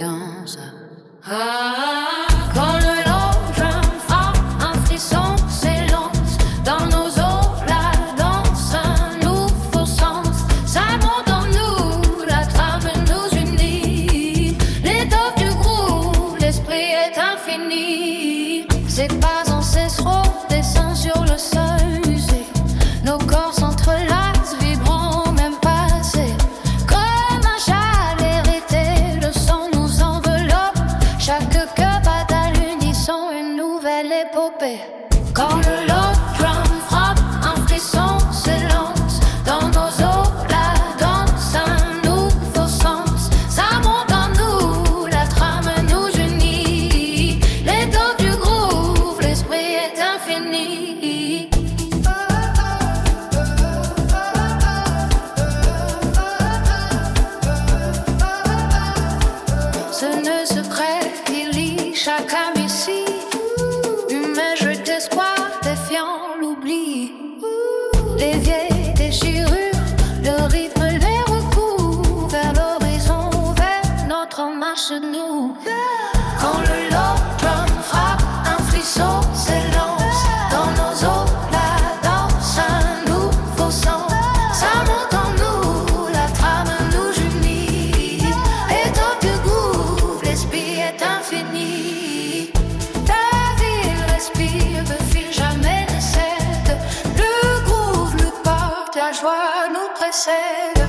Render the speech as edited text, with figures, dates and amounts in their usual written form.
danse. Quand le long drum frappe, un frisson s'élance dans nos os, la danse, un nouveau sens. Ça monte en nous, la trame nous unit. L'étoffe du groove, l'esprit est infini. Ces pas ancestraux descendent sur le sol usé. Nos corps s'entrelacent, vibrant même passé. Comme un châle hérité, le son nous enveloppe. Chaque cœur bat à l'unisson, une nouvelle épopée. Quand le low drum frappe, un frisson s'élance dans nos os, la danse, un nouveau sens. Ça monte en nous, la trame nous unit. L'étoffe du groove, l'esprit est infini. Ce nœud secret qui lie chaque âme ici, humain jeu d'espoir, défiant l'oubli. Les vieilles déchirures, le rythme les recouvre vers l'horizon, vers notre marche nous. Quand le low drum frappe, un frisson s'élance dans nos os, la danse, un nouveau sens. Ça monte en nous, la trame nous unit. L'étoffe du groove, l'esprit est infini. La ville respire, le fil jamais ne cède. Le groove nous porte, la joie nous précède.